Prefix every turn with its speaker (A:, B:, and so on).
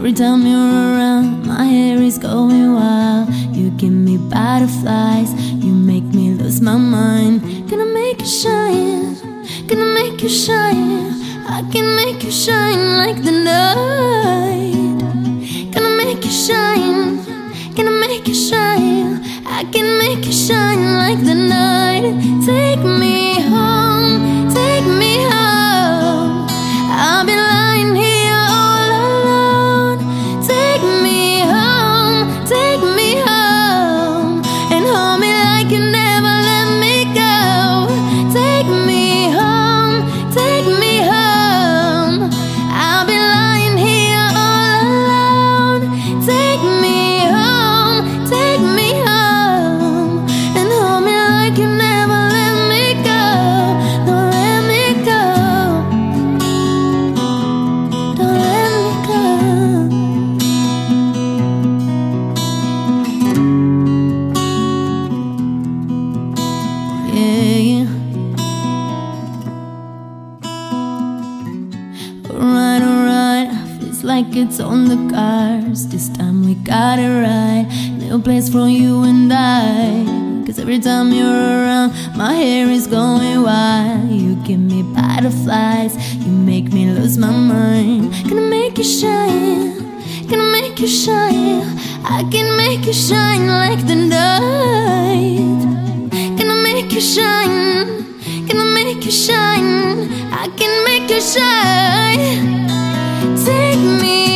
A: every time you're around, my hair is going wild. You give me butterflies, you make me lose my mind. Gonna make you shine, gonna make you shine. I can make you shine like the night. Gonna make you shine, gonna make you shine. I can make you shine like the night. Take me home, take me home. I'll be lying here all alone. Take me home, and hold me like you never let me go. Take me home, take me home. I'll be lying here all alone. Take me home, take me home, and hold me like you never let me go. Don't let me go, don't let me go. Yeah. Alright, feels like it's on the cards. This time we got it right. No place for you and I. Cause every time you're around, my hair is going wild. You give me butterflies, you make me lose my mind. Gonna make you shine, gonna make you shine. I can make you shine like the night. Gonna make you shine, gonna make you shine. I can make you shine. Take me